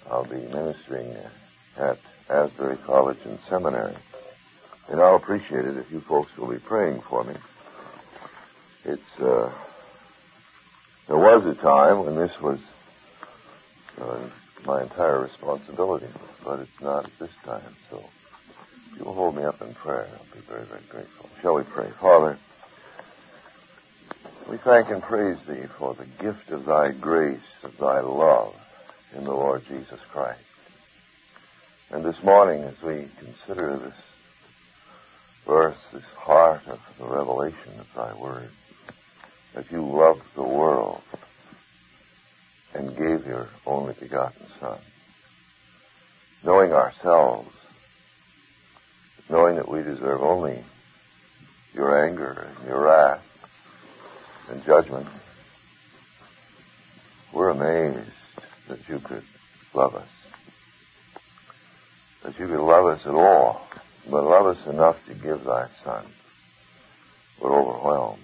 I'll be ministering at Asbury College and Seminary. And I'll appreciate it if you folks will be praying for me. There was a time when this was my entire responsibility, but it's not at this time. So if you'll hold me up in prayer, I'll be very, very grateful. Shall we pray? Father, we thank and praise Thee for the gift of Thy grace, of Thy love in the Lord Jesus Christ. And this morning, as we consider this verse, this heart of the revelation of Thy Word, that You loved the world and gave Your only begotten Son, knowing ourselves, knowing that we deserve only Your anger and Your wrath and judgment, we're amazed that You could love us, that You could love us at all, but love us enough to give Thy Son. We're overwhelmed.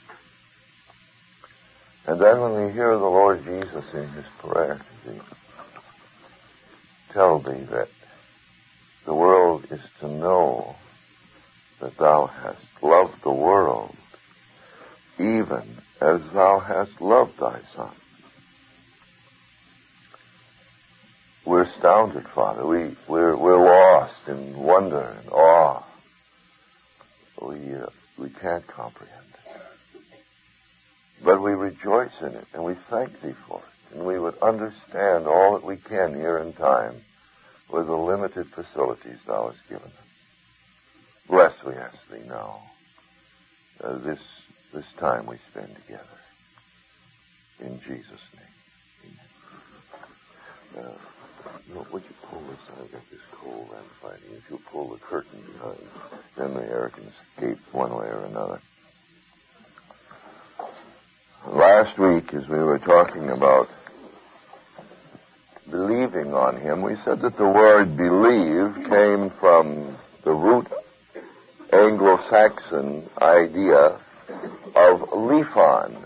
And then when we hear the Lord Jesus in His prayer to Thee, tell Thee that the world is to know that Thou hast loved the world even as Thou hast loved Thy Son. We're astounded, Father. We're lost in wonder and awe. We can't comprehend it. But we rejoice in it, and we thank Thee for it. And we would understand all that we can here in time with the limited facilities Thou hast given us. Bless, we ask Thee now, this time we spend together. In Jesus' name. Amen. Would you pull this? I've got this cold I'm fighting. If you'll pull the curtain behind, then the air can escape one way or another. Last week, as we were talking about believing on Him, we said that the word believe came from the root Anglo-Saxon idea of lephon,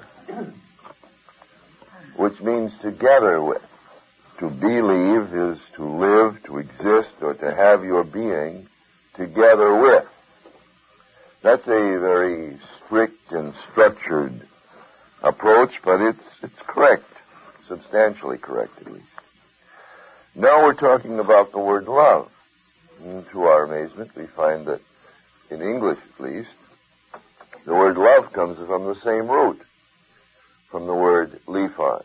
which means together with. To believe is to live, to exist, or to have your being together with. That's a very strict and structured approach, but it's correct, substantially correct at least. Now we're talking about the word love. And to our amazement, we find that in English at least, the word love comes from the same root, from the word lephon,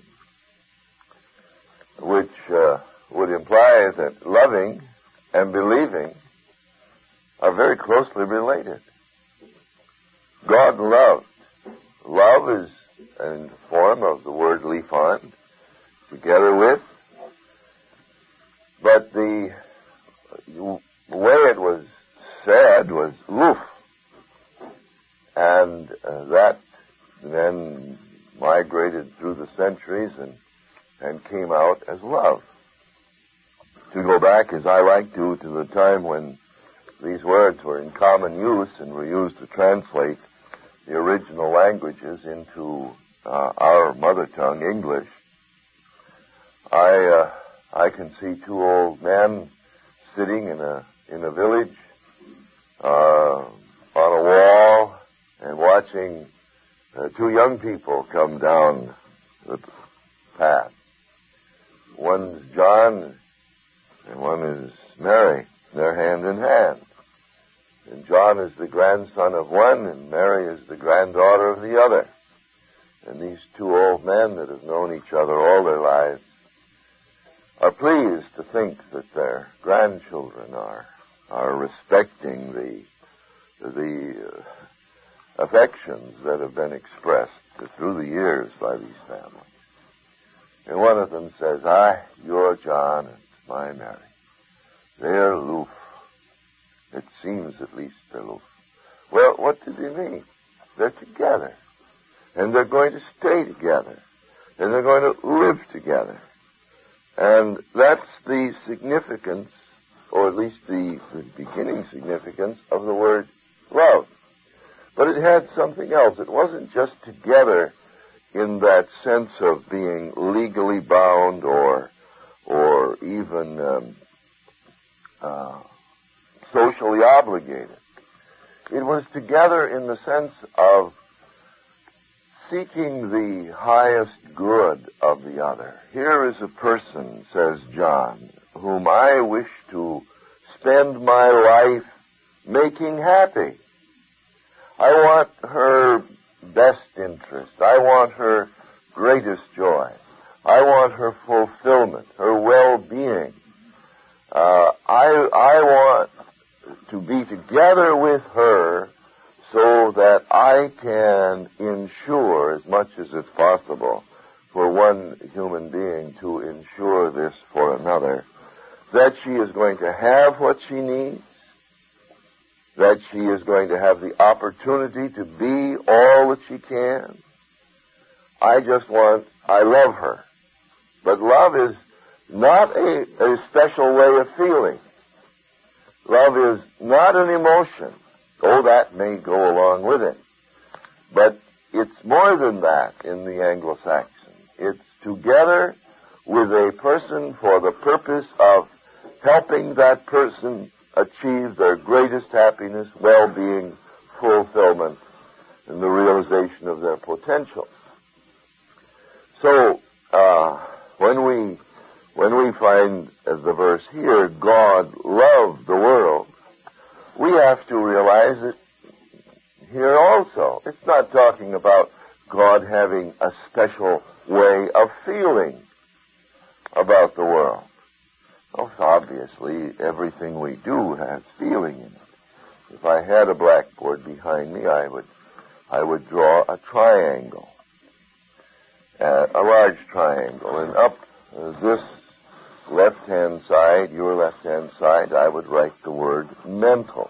which would imply that loving and believing are very closely related. God loved. Love is in the form of the word lephon, together with, but the way it was said was luf, and that then migrated through the centuries and came out as love. To go back, as I like to the time when these words were in common use and were used to translate the original languages into our mother tongue, English, I can see two old men sitting in a village on a wall and watching two young people come down the path. One's John and one is Mary. They're hand in hand. And John is the grandson of one and Mary is the granddaughter of the other. And these two old men that have known each other all their lives are pleased to think that their grandchildren are respecting the affections that have been expressed through the years by these families. And one of them says, you're John and my Mary. They're aloof. It seems at least they're aloof. Well, what do they mean? They're together. And they're going to stay together. And they're going to live together. And that's the significance, or at least the beginning significance of the word love. But it had something else. It wasn't just together in that sense of being legally bound or even socially obligated. It was together in the sense of seeking the highest good of the other. Here is a person, says John, whom I wish to spend my life making happy. I want her best interest. I want her greatest joy. I want her fulfillment, her well-being. I want to be together with her so that I can ensure, as much as it's possible for one human being to ensure this for another, that she is going to have what she needs, that she is going to have the opportunity to be all that she can. I love her. But love is not a special way of feeling. Love is not an emotion. Oh, that may go along with it. But it's more than that in the Anglo-Saxon. It's together with a person for the purpose of helping that person achieve their greatest happiness, well-being, fulfillment, and the realization of their potential. So, when we find, as the verse here, God loved the world, we have to realize that here also, it's not talking about God having a special way of feeling about the world. Oh, obviously, everything we do has feeling in it. If I had a blackboard behind me, I would draw a triangle, a large triangle, and up this left-hand side, your left-hand side, I would write the word mental.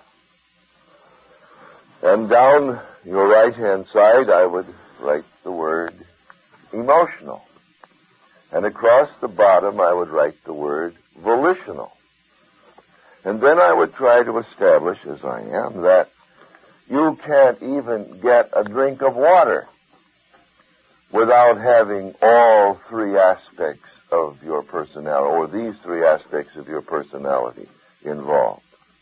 And down your right-hand side, I would write the word emotional. And across the bottom, I would write the word volitional. And then I would try to establish, as I am, that you can't even get a drink of water without having all three aspects of your personality, or these three aspects of your personality involved.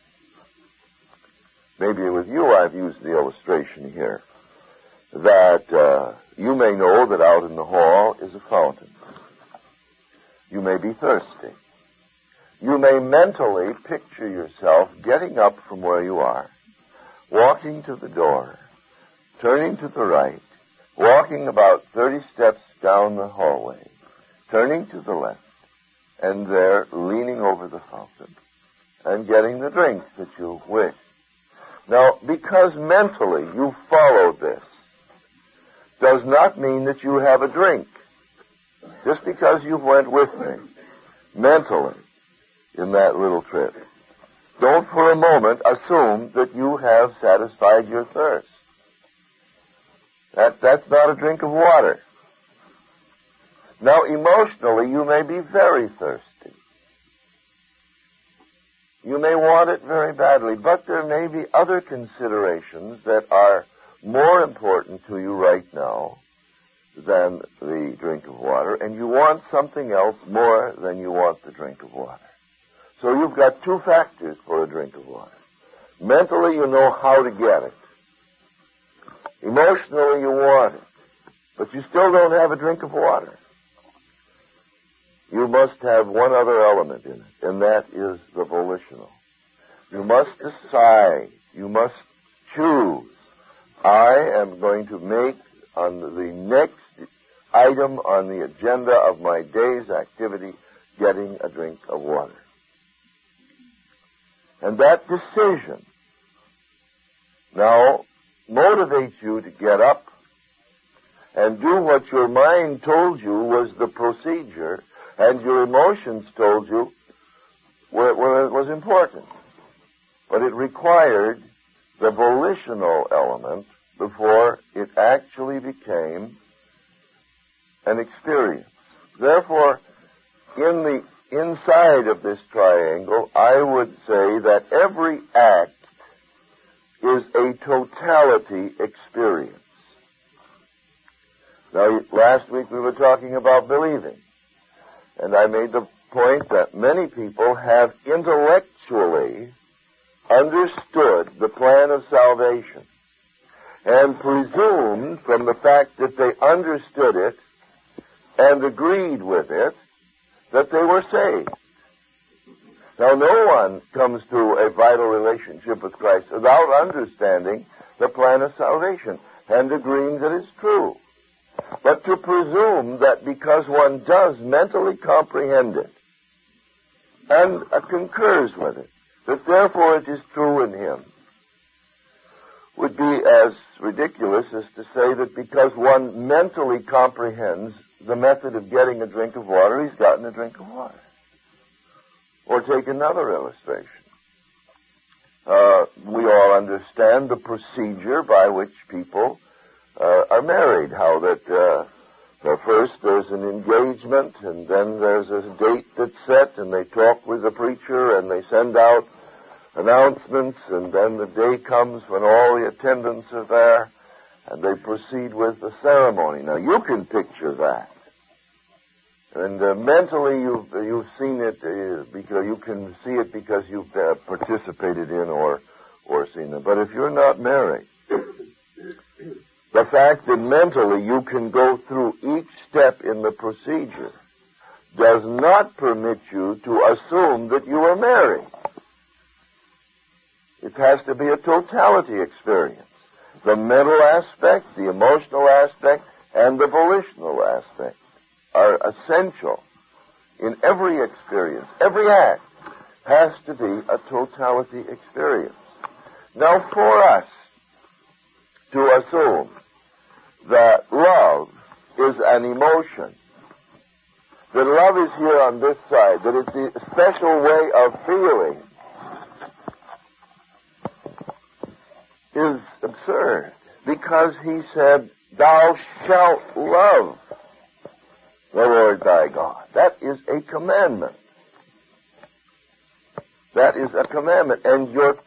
Maybe with you I've used the illustration here that you may know that out in the hall is a fountain. You may be thirsty. You may mentally picture yourself getting up from where you are, walking to the door, turning to the right, walking about 30 steps down the hallway, turning to the left, and there leaning over the fountain and getting the drink that you wish. Now, because mentally you followed this, does not mean that you have a drink. Just because you went with me mentally in that little trip, don't for a moment assume that you have satisfied your thirst. That's not a drink of water. Now, emotionally, you may be very thirsty. You may want it very badly, but there may be other considerations that are more important to you right now than the drink of water, and you want something else more than you want the drink of water. So you've got two factors for a drink of water. Mentally, you know how to get it. Emotionally, you want it, but you still don't have a drink of water. You must have one other element in it, and that is the volitional. You must decide. You must choose. I am going to make on the next item on the agenda of my day's activity getting a drink of water. And that decision now motivates you to get up and do what your mind told you was the procedure and your emotions told you was important. But it required the volitional element before it actually became an experience. Therefore, in the inside of this triangle, I would say that every act is a totality experience. Now, last week we were talking about believing, and I made the point that many people have intellectually understood the plan of salvation and presumed from the fact that they understood it and agreed with it that they were saved. Now, no one comes to a vital relationship with Christ without understanding the plan of salvation and agreeing that it's true. But to presume that because one does mentally comprehend it and concurs with it, that therefore it is true in him, would be as ridiculous as to say that because one mentally comprehends the method of getting a drink of water, he's gotten a drink of water. Or take another illustration. We all understand the procedure by which people are married. How that first there's an engagement, and then there's a date that's set, and they talk with the preacher, and they send out announcements, and then the day comes when all the attendants are there, and they proceed with the ceremony. Now, you can picture that. And mentally, you've seen it because you can see it because you've participated in or seen it. But if you're not married, the fact that mentally you can go through each step in the procedure does not permit you to assume that you are married. It has to be a totality experience. The mental aspect, the emotional aspect, and the volitional aspect are essential in every experience. Every act has to be a totality experience. Now, for us to assume that love is an emotion, that love is here on this side, that it's a special way of feeling, is absurd, because he said, "Thou shalt love the Lord thy God." That is a commandment. That is a commandment. And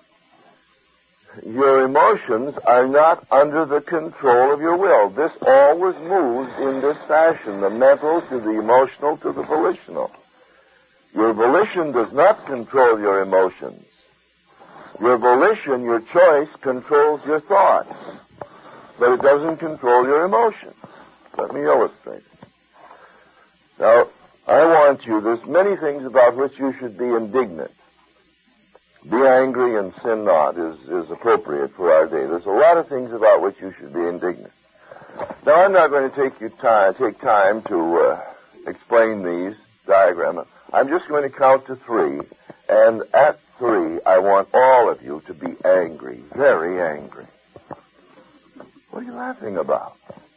your emotions are not under the control of your will. This always moves in this fashion, the mental to the emotional to the volitional. Your volition does not control your emotions. Your volition, your choice, controls your thoughts, but it doesn't control your emotions. Let me illustrate it. Now, I want you, there's many things about which you should be indignant. Be angry and sin not is appropriate for our day. There's a lot of things about which you should be indignant. Now, I'm not going to take time to explain these diagrams. I'm just going to count to 3, and at 3, I want all of you to be angry, very angry. What are you laughing about?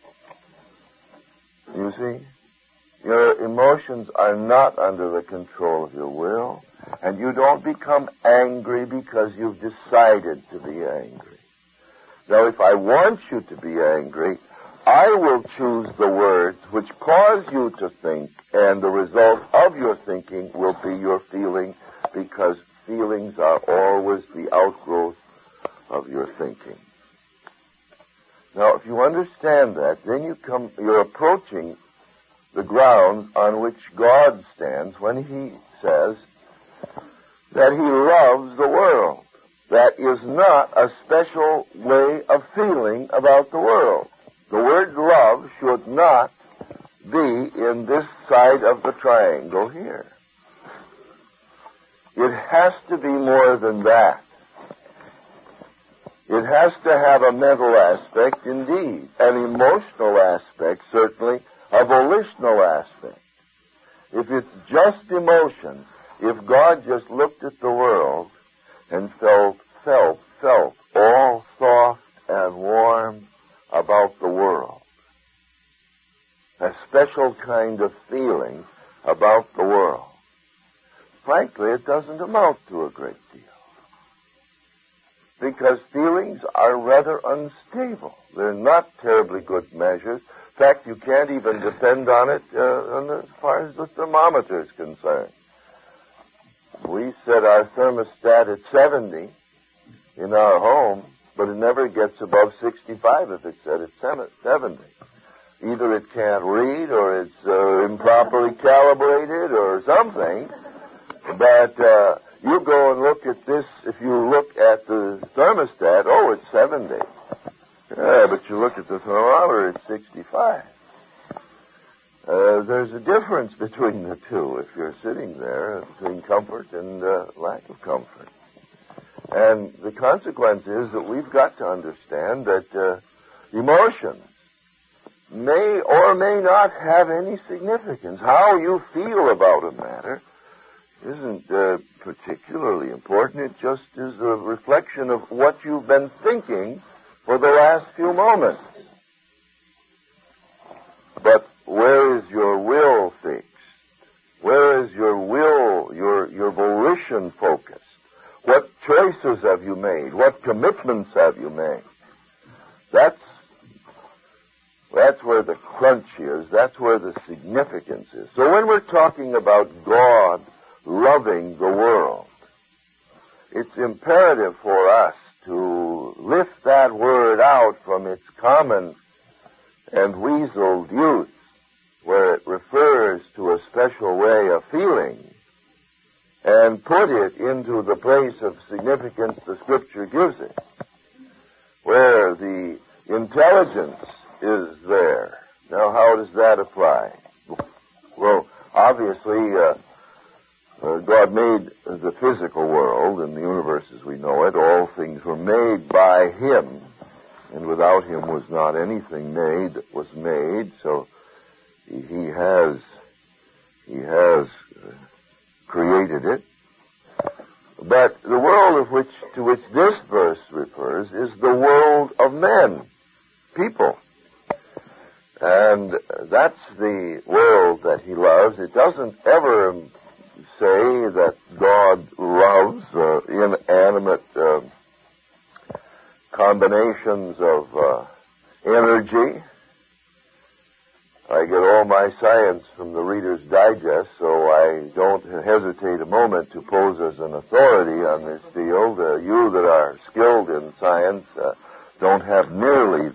You see? Your emotions are not under the control of your will, and you don't become angry because you've decided to be angry. Now, if I want you to be angry, I will choose the words which cause you to think, and the result of your thinking will be your feeling, because feelings are always the outgrowth of your thinking. Now, if you understand that, then you're approaching the ground on which God stands when he says that he loves the world. That is not a special way of feeling about the world. The word love should not be in this side of the triangle here. It has to be more than that. It has to have a mental aspect, indeed, an emotional aspect, certainly, a volitional aspect. If it's just emotion, if God just looked at the world and felt all soft and warm about the world, a special kind of feeling about the world, frankly, it doesn't amount to a great deal. Because feelings are rather unstable. They're not terribly good measures. In fact, you can't even depend on it as far as the thermometer is concerned. We set our thermostat at 70 in our home, but it never gets above 65 if it's set at 70. Either it can't read, or it's improperly calibrated, or something. But you go and look at this. If you look at the thermostat, oh, it's 70. Yeah, but you look at the thermometer, it's 65. There's a difference between the two if you're sitting there, between comfort and lack of comfort. And the consequence is that we've got to understand that emotions may or may not have any significance. How you feel about a matter isn't particularly important. It just is a reflection of what you've been thinking for the last few moments. But where is your will fixed? Where is your will, your volition focused? What choices have you made? What commitments have you made? That's where the crunch is. That's where the significance is. So when we're talking about God loving the world, it's imperative for us to lift that word out from its common and weaseled use, where it refers to a special way of feeling, and put it into the place of significance the Scripture gives it, where the intelligence is there. Now, how does that apply? Well, obviously, God made the physical world and the universe as we know it. All things were made by Him, and without Him was not anything made that was made. So He has created it. But the world to which this verse refers is the world of men, people. And that's the world that He loves. It doesn't ever say that God loves inanimate combinations of energy. I get all my science from the Reader's Digest, so I don't hesitate a moment to pose as an authority on this field. You that are skilled in science don't have nearly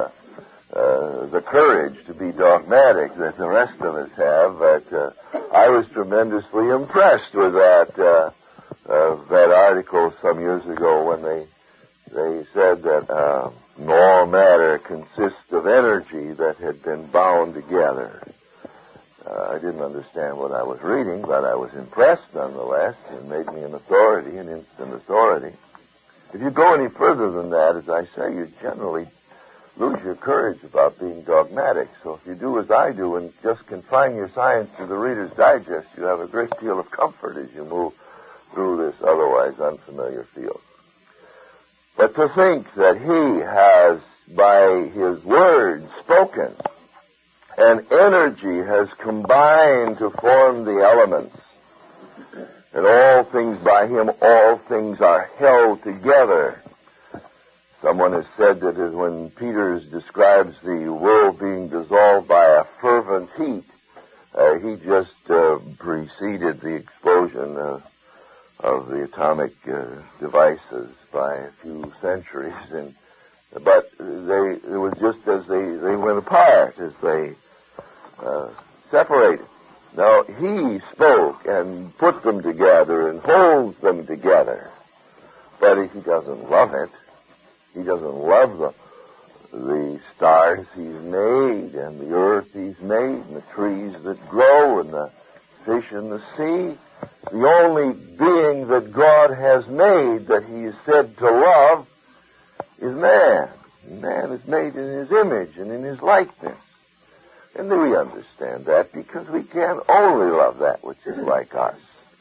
the courage to be dogmatic that the rest of us have, but I was tremendously impressed with that article some years ago when they said that all matter consists of energy that had been bound together. I didn't understand what I was reading, but I was impressed nonetheless, and made me an authority, an instant authority. If you go any further than that, as I say, you generally lose your courage about being dogmatic. So if you do as I do and just confine your science to the Reader's Digest, you have a great deal of comfort as you move through this otherwise unfamiliar field. But to think that He has, by His word spoken, and energy has combined to form the elements, and all things by Him, all things are held together. Someone has said that when Peter describes the world being dissolved by a fervent heat, he just preceded the explosion of the atomic devices by a few centuries, but it was just as they went apart, as they separated. Now, He spoke and put them together and holds them together, but He doesn't love it. He doesn't love the stars He's made, and the earth He's made, and the trees that grow, and the fish in the sea. The only being that God has made that He is said to love is man. Man is made in His image and in His likeness. And we understand that because we can only love that which is like us.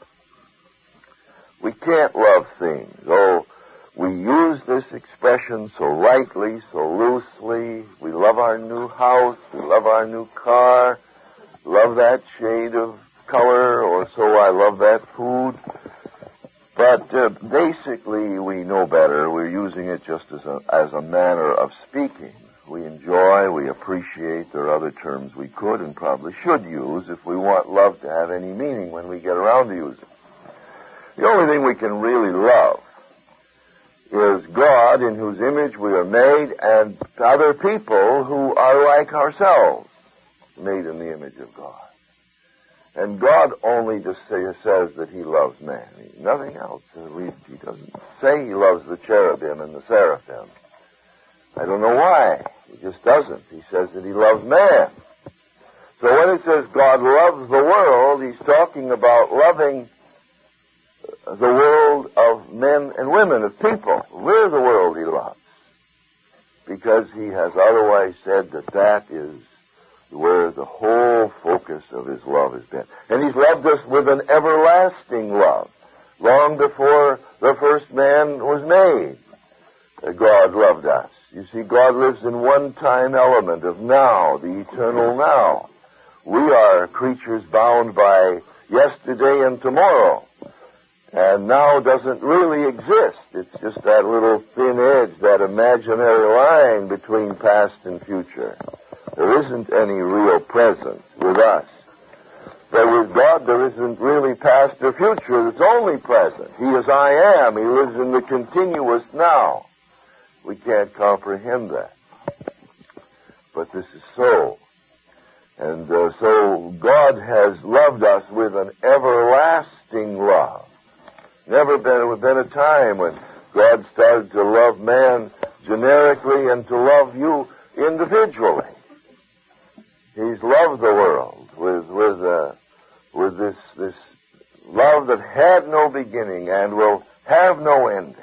We can't love things. Oh, we use this expression so lightly, so loosely. We love our new house. We love our new car. Love that shade of color, or so I love that food. But basically, we know better. We're using it just as a manner of speaking. We enjoy, we appreciate. There are other terms we could and probably should use if we want love to have any meaning when we get around to using it. The only thing we can really love is God, in whose image we are made, and other people who are like ourselves, made in the image of God. And God only just says that he loves man. Nothing else. He doesn't say he loves the cherubim and the seraphim. I don't know why. He just doesn't. He says that he loves man. So when it says God loves the world, he's talking about loving the world of men and women, of people. We're the world he loves. Because he has otherwise said that that is where the whole focus of his love has been. And he's loved us with an everlasting love. Long before the first man was made, God loved us. You see, God lives in one-time element of now, the eternal now. We are creatures bound by yesterday and tomorrow. And now doesn't really exist. It's just that little thin edge, that imaginary line between past and future. There isn't any real present with us. But with God, there isn't really past or future. It's only present. He is I am. He lives in the continuous now. We can't comprehend that. But this is so. And so God has loved us with an everlasting love. Never been a time when God started to love man generically and to love you individually. He's loved the world with this love that had no beginning and will have no ending.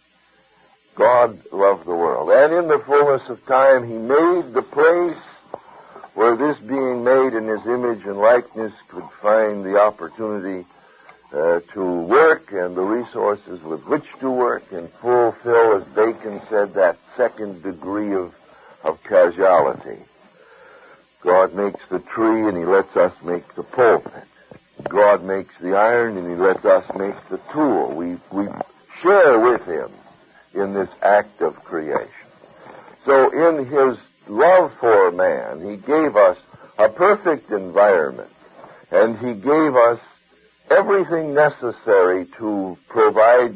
God loved the world. And in the fullness of time, he made the place where this being made in his image and likeness could find the opportunity to work and the resources with which to work and fulfill, as Bacon said, that second degree of causality. God makes the tree and he lets us make the pulpit. God makes the iron and he lets us make the tool. We share with him in this act of creation. So in his love for man, he gave us a perfect environment, and he gave us everything necessary to provide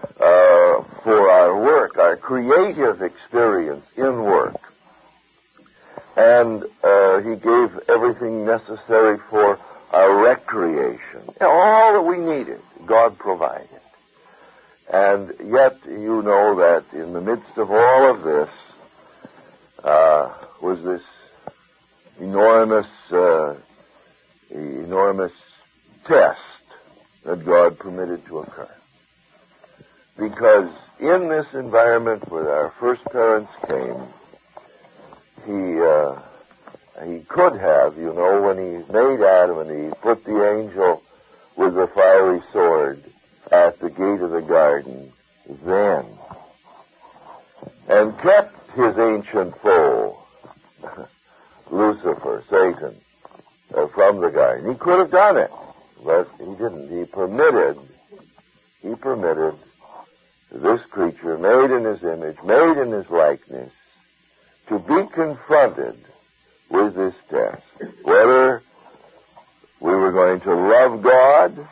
for our work, our creative experience in work. And he gave everything necessary for our recreation. All that we needed, God provided. And yet, you know that in the midst of all of this was this enormous test that God permitted to occur. Because in this environment where our first parents came, he could have, you know, when he made Adam and Eve, put the angel with the fiery sword at the gate of the garden then, and kept his ancient foe, Lucifer, Satan, from the garden. He could have done it, but he didn't. He permitted this creature, made in his image, made in his likeness, to be confronted with this test. Whether we were going to love God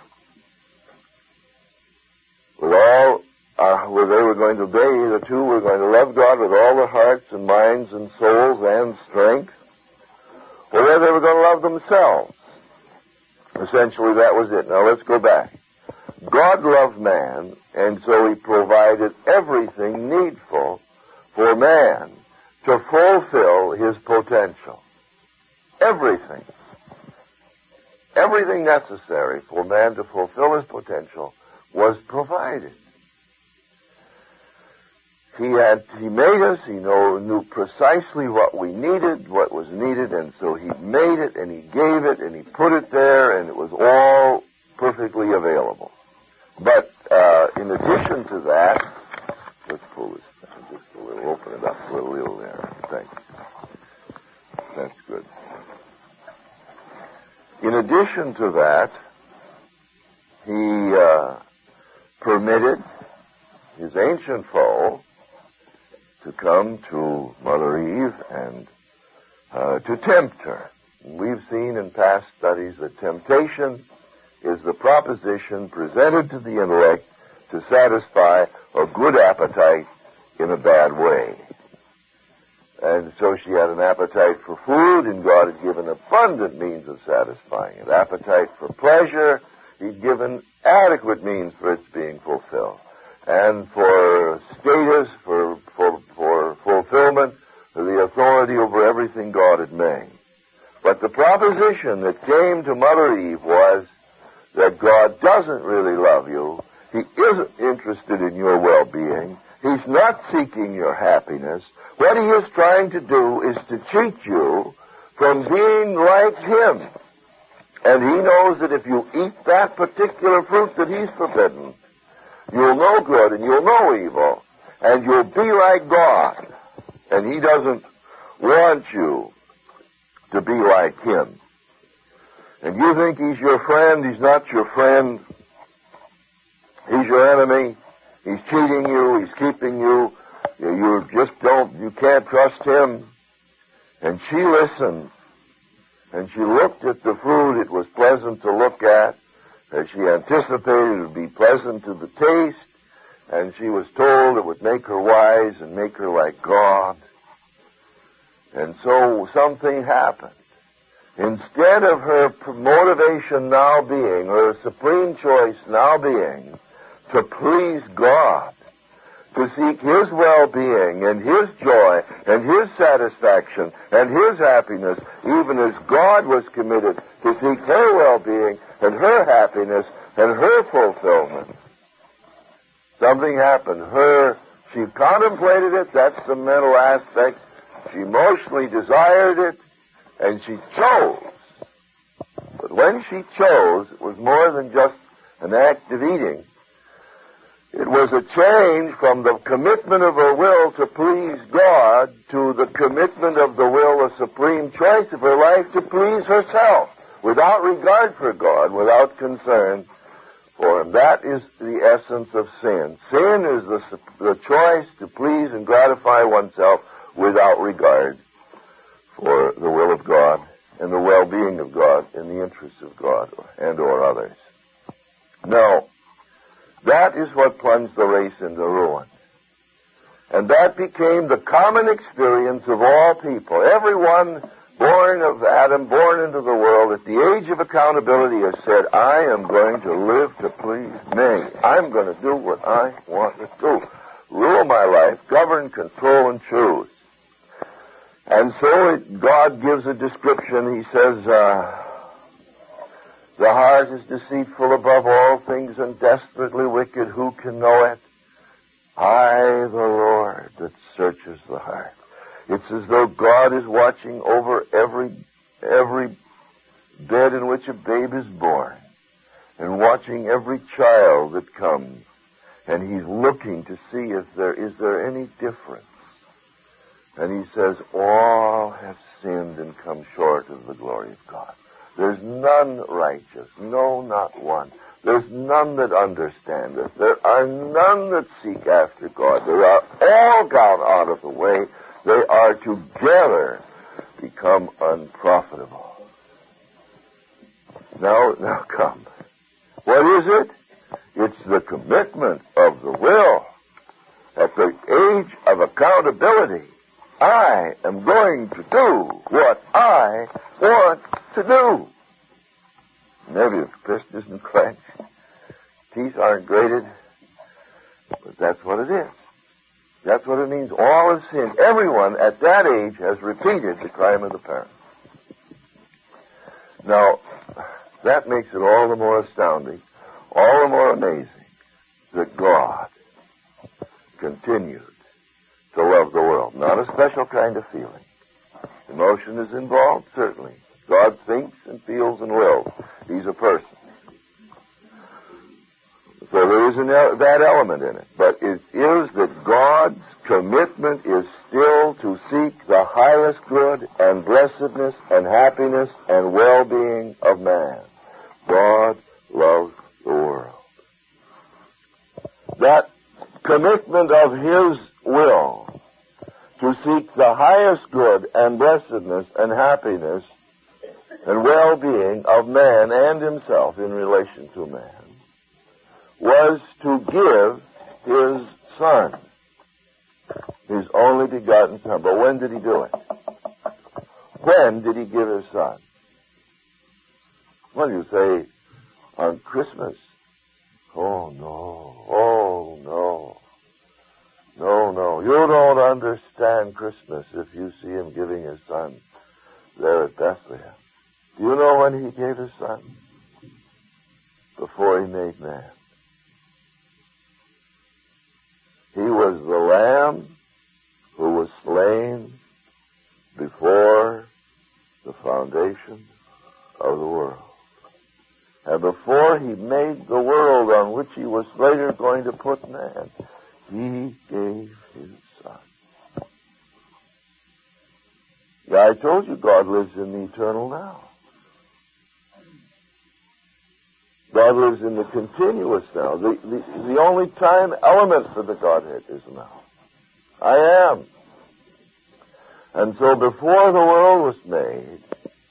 with all where they were going to be, the two were going to love God with all their hearts and minds and souls and strength, or whether they were going to love themselves. Essentially, that was it. Now, let's go back. God loved man, and so he provided everything needful for man to fulfill his potential. Everything. Everything necessary for man to fulfill his potential was provided. He made us, he knew precisely what we needed, what was needed, and so he made it, and he gave it, and he put it there, and it was all perfectly available. But in addition to that, let's pull this down just a little, open it up a little there. Thanks. That's good. In addition to that, he permitted his ancient foe to come to Mother Eve and to tempt her. We've seen in past studies that temptation is the proposition presented to the intellect to satisfy a good appetite in a bad way. And so she had an appetite for food, and God had given abundant means of satisfying it. Appetite for pleasure, He'd given adequate means for its being fulfilled. And for status, for fulfillment, for the authority over everything God had made. But the proposition that came to Mother Eve was that God doesn't really love you. He isn't interested in your well-being. He's not seeking your happiness. What He is trying to do is to cheat you from being like Him. And He knows that if you eat that particular fruit that He's forbidden, you'll know good and you'll know evil, and you'll be like God. And He doesn't want you to be like Him. And you think He's your friend. He's not your friend. He's your enemy. He's cheating you. He's keeping you. You can't trust Him. And she listened. And she looked at the fruit. It was pleasant to look at. As she anticipated it would be pleasant to the taste. And she was told it would make her wise and make her like God. And so something happened. Instead of her motivation now being, her supreme choice now being, to please God, to seek His well-being and His joy and His satisfaction and His happiness, even as God was committed to seek her well-being and her happiness and her fulfillment. Something happened. She contemplated it, that's the mental aspect. She emotionally desired it, and she chose. But when she chose, it was more than just an act of eating. It was a change from the commitment of her will to please God to the commitment of the will, a supreme choice of her life, to please herself, without regard for God, without concern for Him. That is the essence of sin. Sin is the choice to please and gratify oneself without regard for the will of God and the well-being of God and the interests of God and or others. No. That is what plunged the race into ruin. And that became the common experience of all people. Everyone born of Adam, born into the world, at the age of accountability has said, I am going to live to please me. I'm going to do what I want to do. Rule my life, govern, control, and choose. And so God gives a description. He says, the heart is deceitful above all things and desperately wicked. Who can know it? I, the Lord, that searches the heart. It's as though God is watching over every bed in which a babe is born and watching every child that comes. And He's looking to see if is there any difference. And He says, all have sinned and come short of the glory of God. There's none righteous, no, not one. There's none that understandeth. There are none that seek after God. They are all gone out of the way. They are together become unprofitable. Now come. What is it? It's the commitment of the will. At the age of accountability, I am going to do what I want to do. Maybe the fist isn't clenched, teeth aren't grated, but that's what it is. That's what it means. All have sinned. Everyone at that age has repeated the crime of the parents. Now, that makes it all the more astounding, all the more amazing, that God continued to love the world. Not a special kind of feeling. Emotion is involved, certainly. God thinks and feels and wills. He's a person. So there is that element in it. But it is that God's commitment is still to seek the highest good and blessedness and happiness and well-being of man. God loves the world. That commitment of His will to seek the highest good and blessedness and happiness and well-being of man and himself in relation to man was to give His Son. His only begotten Son. But when did he do it? When did he give his Son? Well, you say, on Christmas. Oh, no. Oh, no. No, no. You don't understand Christmas if you see him giving his Son there at Bethlehem. Do you know when he gave his Son? Before he made man. He was the Lamb who was slain before the foundation of the world. And before he made the world on which he was later going to put man, he gave his Son. Yeah, I told you God lives in the eternal now. God lives in the continuous now. The only time element for the Godhead is now. I am. And so before the world was made,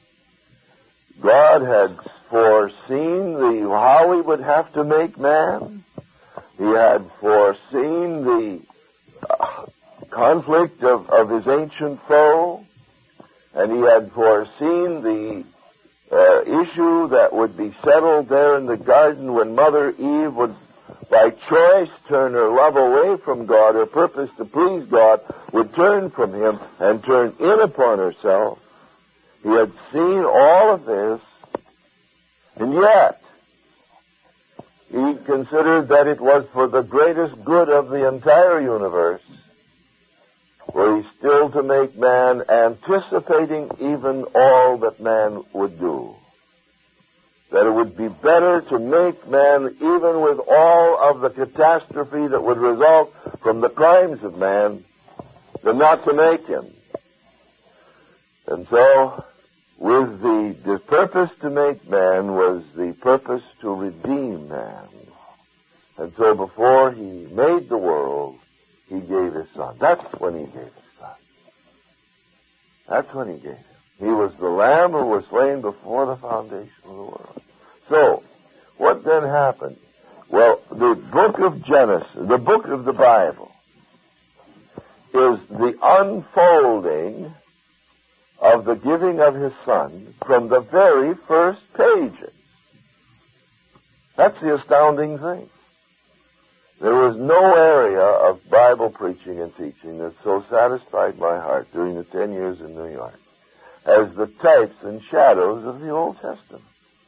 God had foreseen how he would have to make man. He had foreseen the conflict of his ancient foe. And he had foreseen the issue that would be settled there in the garden when Mother Eve would, by choice, turn her love away from God. Her purpose to please God would turn from him and turn in upon herself. He had seen all of this, and yet he considered that it was for the greatest good of the entire universe were he still to make man, anticipating even all that man would do. That it would be better to make man even with all of the catastrophe that would result from the crimes of man than not to make him. And so, with the purpose to make man was the purpose to redeem man. And so before he made the world, he gave his Son. That's when he gave his Son. That's when he gave him. He was the Lamb who was slain before the foundation of the world. So, what then happened? Well, the book of Genesis, the book of the Bible, is the unfolding of the giving of his Son from the very first pages. That's the astounding thing. There was no area of Bible preaching and teaching that so satisfied my heart during the 10 years in New York as the types and shadows of the Old Testament.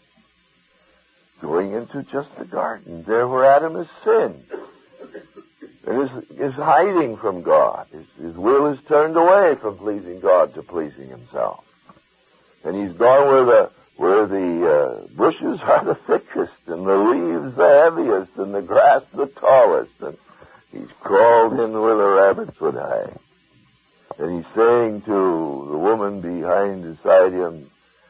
Going into just the garden, there where Adam has sinned and is hiding from God. His will is turned away from pleasing God to pleasing himself. And he's gone where the bushes are the thickest and the leaves the heaviest and the grass the tallest. And he's crawled in where the rabbits would hide. And he's saying to the woman beside him,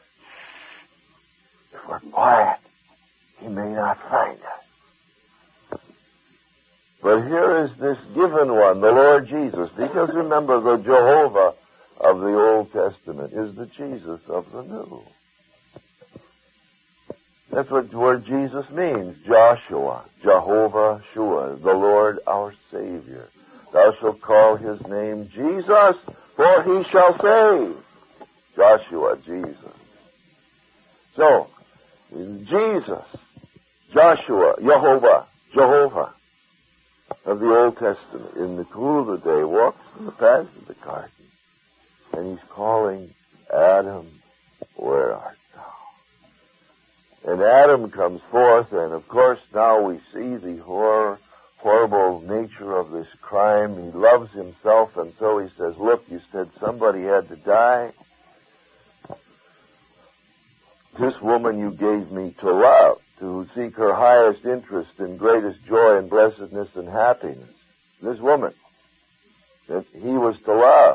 "Shh, if we're quiet, he may not find us." But here is this given one, the Lord Jesus, because remember, the Jehovah of the Old Testament is the Jesus of the New. That's what the word Jesus means. Joshua, Jehovah Shua, the Lord our Savior. Thou shalt call his name Jesus, for he shall save. Joshua, Jesus. So, Jesus, Joshua, Jehovah of the Old Testament, in the cool of the day, walks in the paths of the garden, and he's calling, "Adam, where art thou?" And Adam comes forth, and of course now we see the horrible nature of this crime. He loves himself, and so he says, "Look, you said somebody had to die. This woman you gave me to love, to seek her highest interest and greatest joy and blessedness and happiness. This woman that he was to love."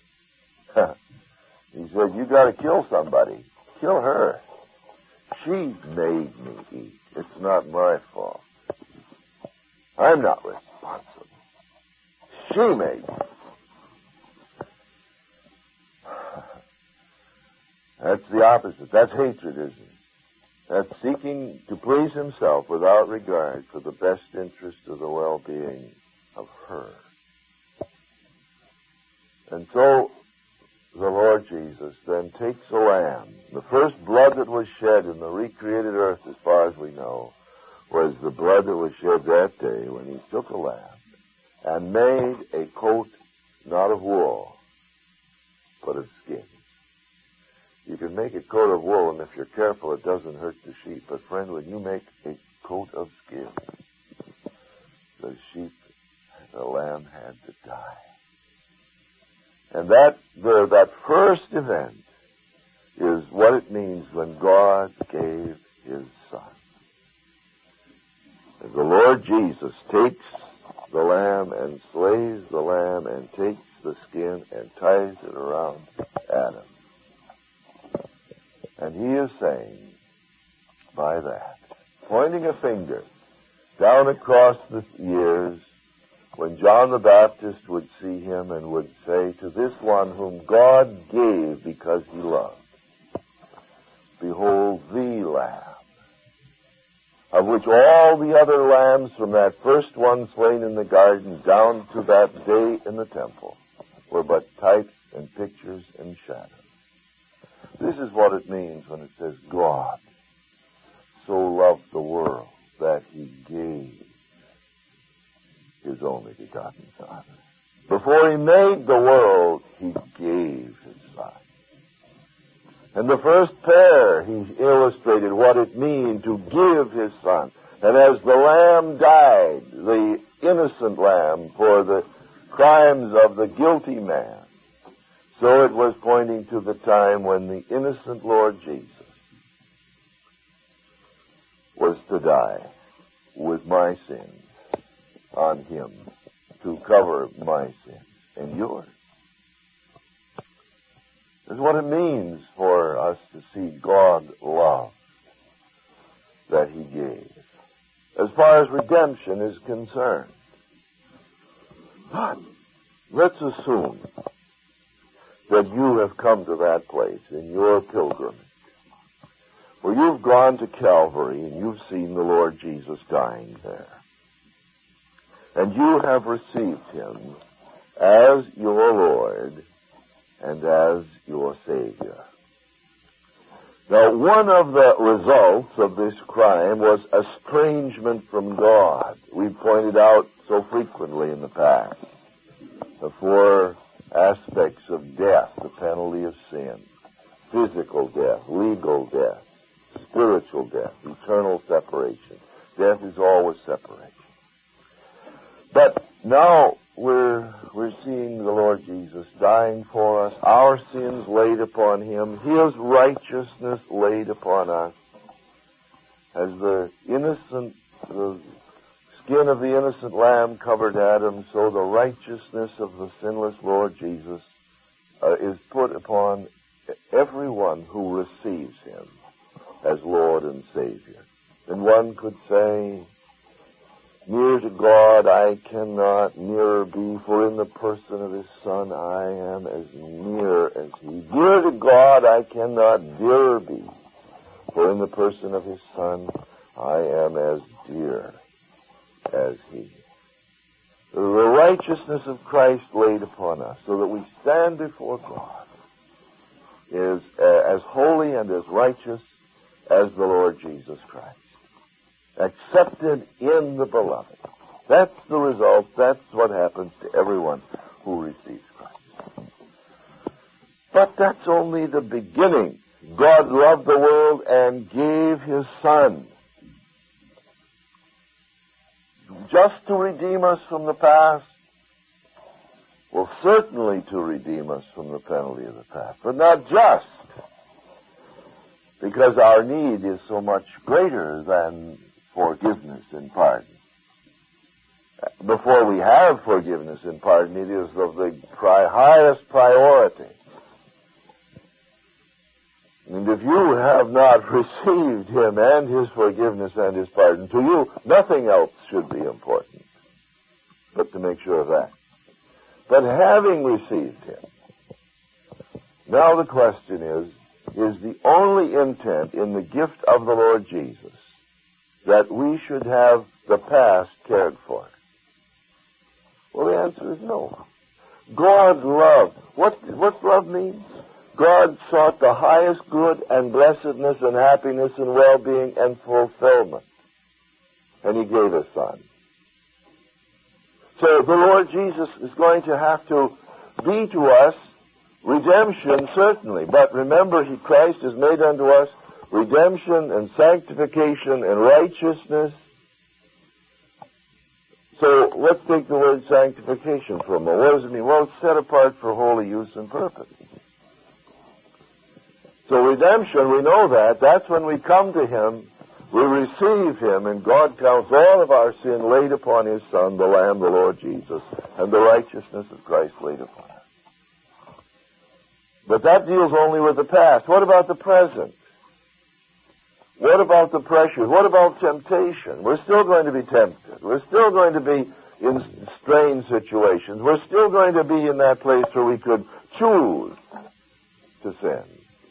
He said, "You got to kill somebody. Kill her. She made me eat. It's not my fault. I'm not responsible. She made me." That's the opposite. That's hatredism. That's seeking to please himself without regard for the best interest of the well-being of her. And so the Lord Jesus then takes a lamb. The first blood that was shed in the recreated earth, as far as we know, was the blood that was shed that day when he took a lamb and made a coat not of wool, but of skin. You can make a coat of wool, and if you're careful, it doesn't hurt the sheep. But friend, when you make a coat of skin, the sheep, the lamb had to die. And that first event is what it means when God gave his Son. And the Lord Jesus takes the lamb and slays the lamb and takes the skin and ties it around Adam. And he is saying, by that, pointing a finger down across the years, when John the Baptist would see him and would say, to this one whom God gave because he loved, behold the Lamb, of which all the other lambs from that first one slain in the garden down to that day in the temple were but types and pictures and shadows. This is what it means when it says God so loved the world that he gave his only begotten Son. Before he made the world, he gave his Son. And the first pair, he illustrated what it means to give his Son. And as the lamb died, the innocent lamb, for the crimes of the guilty man, so it was pointing to the time when the innocent Lord Jesus was to die with my sins on him, to cover my sins and yours. This is what it means for us to see God love that he gave, as far as redemption is concerned. But let's assume that you have come to that place in your pilgrimage where you've gone to Calvary and you've seen the Lord Jesus dying there. And you have received him as your Lord and as your Savior. Now, one of the results of this crime was estrangement from God. We've pointed out so frequently in the past the four aspects of death, the penalty of sin: physical death, legal death, spiritual death, eternal separation. Death is always separation. But now we're seeing the Lord Jesus dying for us, our sins laid upon him, his righteousness laid upon us. As the skin of the innocent lamb covered Adam, so the righteousness of the sinless Lord Jesus is put upon everyone who receives him as Lord and Savior. And one could say, near to God I cannot nearer be, for in the person of his Son I am as near as he. Dear to God I cannot dearer be, for in the person of his Son I am as dear as he. The righteousness of Christ laid upon us, so that we stand before God is as holy and as righteous as the Lord Jesus Christ. Accepted in the beloved. That's the result. That's what happens to everyone who receives Christ. But that's only the beginning. God loved the world and gave his Son. Just to redeem us from the past? Well, certainly to redeem us from the penalty of the past. But not just. Because our need is so much greater than forgiveness and pardon. Before we have forgiveness and pardon, it is of the highest priority. And if you have not received him and his forgiveness and his pardon, to you nothing else should be important but to make sure of that. But having received him, now the question is the only intent in the gift of the Lord Jesus that we should have the past cared for? Well, the answer is no. God loved. What love means? God sought the highest good and blessedness and happiness and well-being and fulfillment. And He gave His Son. So the Lord Jesus is going to have to be to us redemption, certainly. But remember, Christ has made unto us redemption and sanctification and righteousness. So let's take the word sanctification for a moment. What does it mean? Well, it's set apart for holy use and purpose. So redemption, we know that. That's when we come to Him, we receive Him, and God counts all of our sin laid upon His Son, the Lamb, the Lord Jesus, and the righteousness of Christ laid upon us. But that deals only with the past. What about the present? What about the pressures? What about temptation? We're still going to be tempted. We're still going to be in strained situations. We're still going to be in that place where we could choose to sin.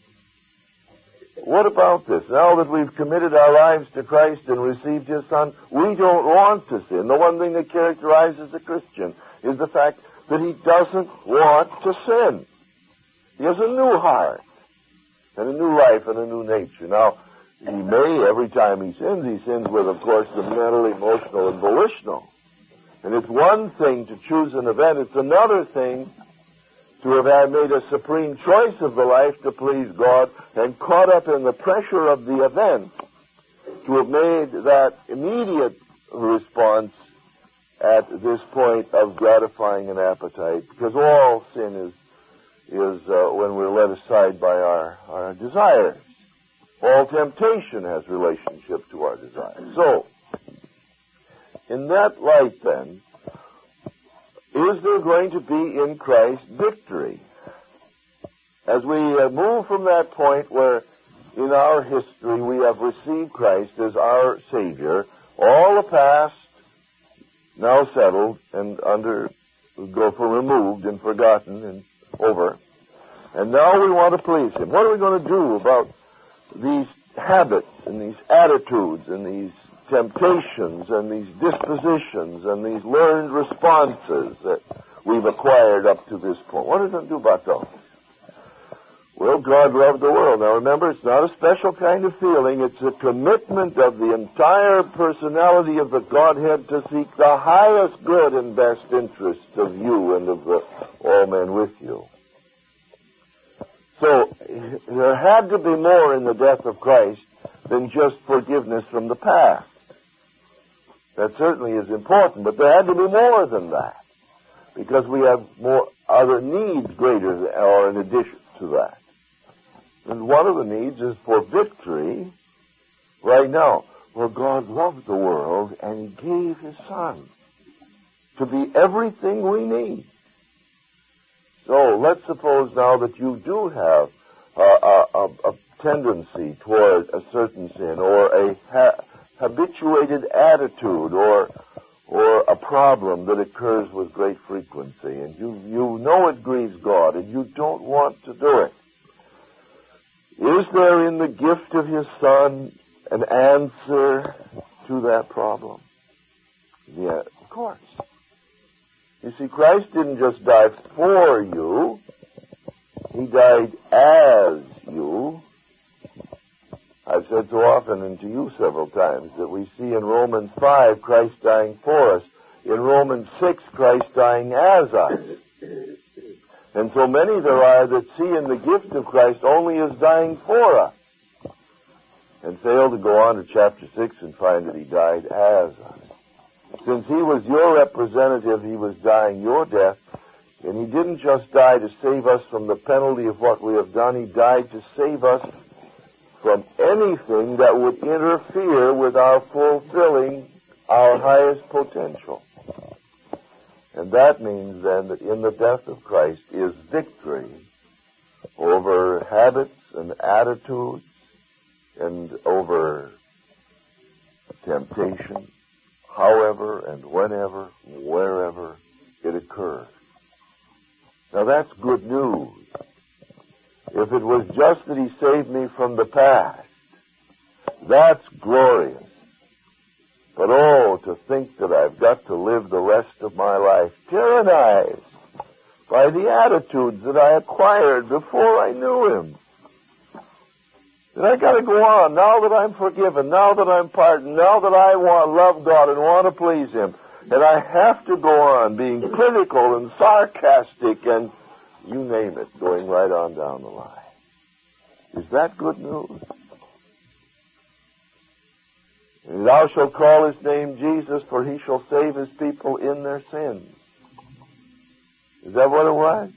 What about this? Now that we've committed our lives to Christ and received His Son, we don't want to sin. The one thing that characterizes a Christian is the fact that he doesn't want to sin. He has a new heart and a new life and a new nature. Now, he may, every time he sins with, of course, the mental, emotional, and volitional. And it's one thing to choose an event. It's another thing to have made a supreme choice of the life to please God and caught up in the pressure of the event to have made that immediate response at this point of gratifying an appetite. Because all sin is when we're led aside by our desires. All temptation has relationship to our desires. So, in that light then, is there going to be in Christ victory? As we move from that point where in our history we have received Christ as our Savior, all the past now settled and removed and forgotten and over, and now we want to please Him. What are we going to do about these habits and these attitudes and these temptations and these dispositions and these learned responses that we've acquired up to this point? What are we going to do about those? Well, God loved the world. Now remember, it's not a special kind of feeling. It's a commitment of the entire personality of the Godhead to seek the highest good and best interest of you and of all men with you. So, there had to be more in the death of Christ than just forgiveness from the past. That certainly is important, but there had to be more than that, because we have more other needs greater or in addition to that. And one of the needs is for victory right now. Well, God loved the world and He gave His Son to be everything we need. So let's suppose now that you do have a tendency toward a certain sin or a habituated attitude or a problem that occurs with great frequency, and you know it grieves God and you don't want to do it. Is there in the gift of His Son an answer to that problem? Yeah, of course. You see, Christ didn't just die for you. He died as you. I've said so often and to you several times that we see in Romans 5 Christ dying for us. In Romans 6, Christ dying as us. And so many there are that see in the gift of Christ only as dying for us, and fail to go on to chapter 6 and find that He died as us. Since He was your representative, He was dying your death, and He didn't just die to save us from the penalty of what we have done. He died to save us from anything that would interfere with our fulfilling our highest potential. And that means then that in the death of Christ is victory over habits and attitudes and over temptation, however and whenever, wherever it occurs. Now that's good news. If it was just that He saved me from the past, that's glorious. But oh, to think that I've got to live the rest of my life tyrannized by the attitudes that I acquired before I knew him. That I got to go on now that I'm forgiven, now that I'm pardoned, now that I love God and want to please him. And I have to go on being critical and sarcastic and you name it, going right on down the line. Is that good news? And thou shalt call his name Jesus, for he shall save his people in their sins. Is that what it was?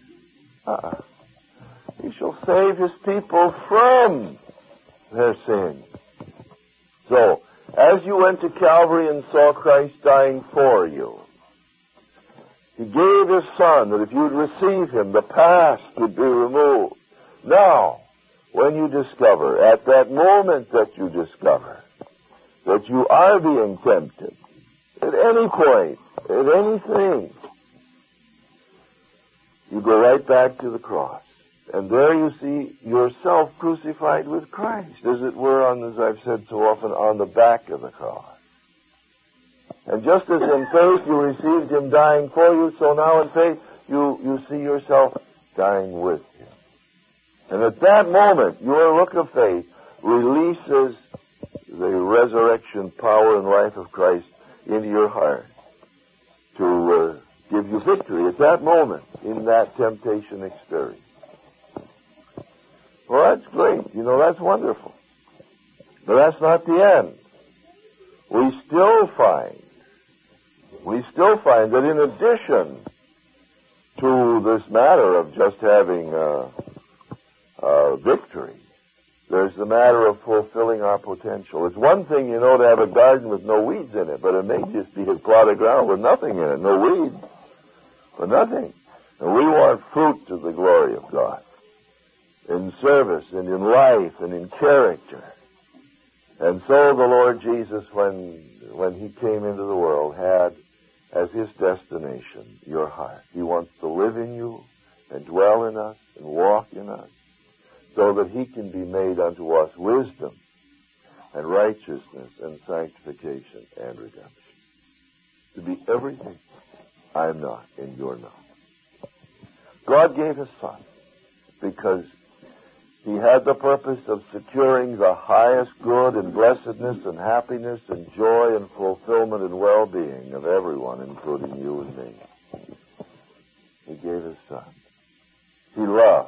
He shall save his people from their sins. So, as you went to Calvary and saw Christ dying for you, he gave his Son that if you'd receive him, the past would be removed. Now, when you discover, at that moment that you discover, that you are being tempted, at any point, at anything, you go right back to the cross. And there you see yourself crucified with Christ, as it were, as I've said so often, on the back of the cross. And just as in faith you received him dying for you, so now in faith you see yourself dying with him. And at that moment, your look of faith releases the resurrection power and life of Christ into your heart to give you victory at that moment in that temptation experience. Well, that's great. That's wonderful. But that's not the end. We still find that in addition to this matter of just having victory, there's the matter of fulfilling our potential. It's one thing, to have a garden with no weeds in it, but it may just be a plot of ground with nothing in it, no weeds, but nothing. And we want fruit to the glory of God, in service and in life and in character. And so the Lord Jesus, when he came into the world, had as his destination your heart. He wants to live in you and dwell in us and walk in us, so that he can be made unto us wisdom and righteousness and sanctification and redemption. To be everything I am not and you're not. God gave his Son because he had the purpose of securing the highest good and blessedness and happiness and joy and fulfillment and well-being of everyone, including you and me. He gave his Son. He loved.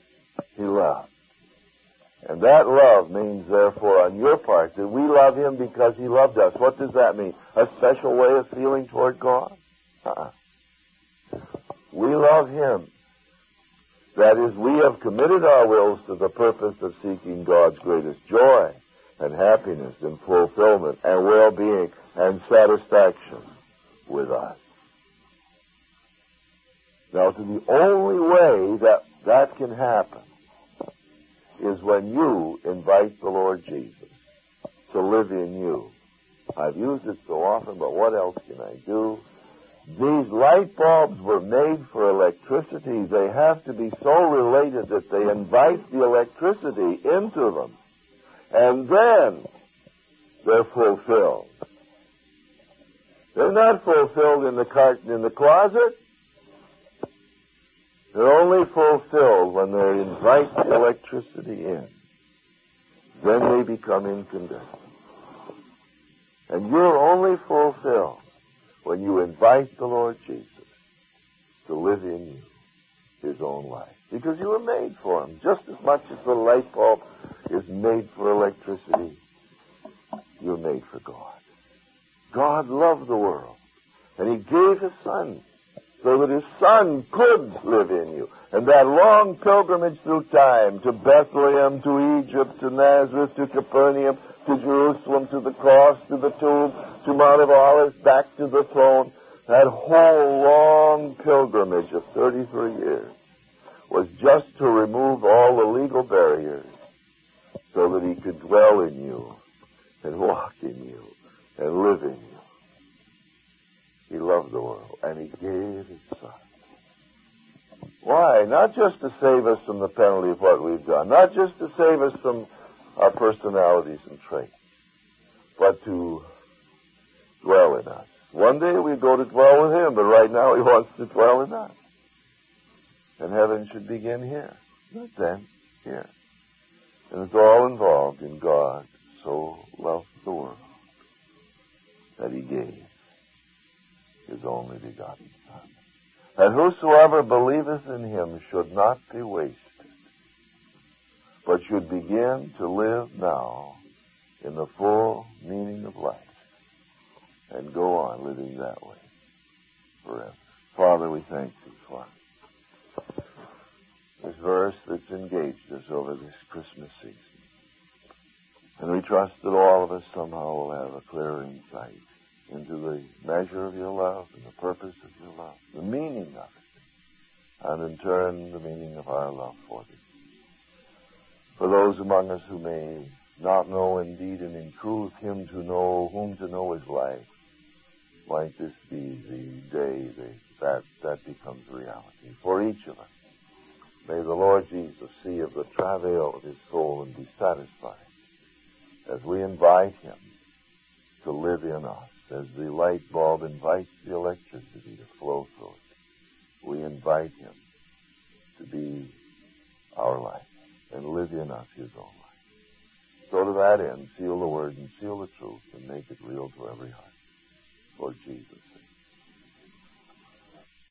And that love means, therefore, on your part, that we love him because he loved us. What does that mean? A special way of feeling toward God? We love him. That is, we have committed our wills to the purpose of seeking God's greatest joy and happiness and fulfillment and well-being and satisfaction with us. Now, the only way that can happen is when you invite the Lord Jesus to live in you. I've used it so often, but what else can I do? These light bulbs were made for electricity. They have to be so related that they invite the electricity into them. And then they're fulfilled. They're not fulfilled in the carton in the closet. They're only fulfilled when they invite the electricity in. Then they become incandescent. And you're only fulfilled when you invite the Lord Jesus to live in you his own life. Because you were made for him. Just as much as the light bulb is made for electricity, you're made for God. God loved the world, and he gave his Son so that his Son could live in you. And that long pilgrimage through time to Bethlehem, to Egypt, to Nazareth, to Capernaum, to Jerusalem, to the cross, to the tomb, to Mount of Olives, back to the throne, that whole long pilgrimage of 33 years was just to remove all the legal barriers so that he could dwell in you and walk in you and live in you. He loved the world, and he gave his Son. Why? Not just to save us from the penalty of what we've done, not just to save us from our personalities and traits, but to dwell in us. One day we go to dwell with him, but right now he wants to dwell in us. And heaven should begin here, not then, here. And it's all involved in God so loved the world that he gave his only begotten Son, that whosoever believeth in him should not be wasted, but should begin to live now in the full meaning of life and go on living that way forever. Father, we thank you for this verse that's engaged us over this Christmas season. And we trust that all of us somehow will have a clear insight into the measure of your love and the purpose of your love, the meaning of it, and in turn the meaning of our love for thee. For those among us who may not know indeed and in truth him to know, whom to know is life, might this be the day that becomes reality for each of us. May the Lord Jesus see of the travail of his soul and be satisfied as we invite him to live in us, as the light bulb invites the electricity to flow through it. We invite him to be our life and live in us his own life. So to that end, seal the word and seal the truth and make it real to every heart. For Jesus' sake.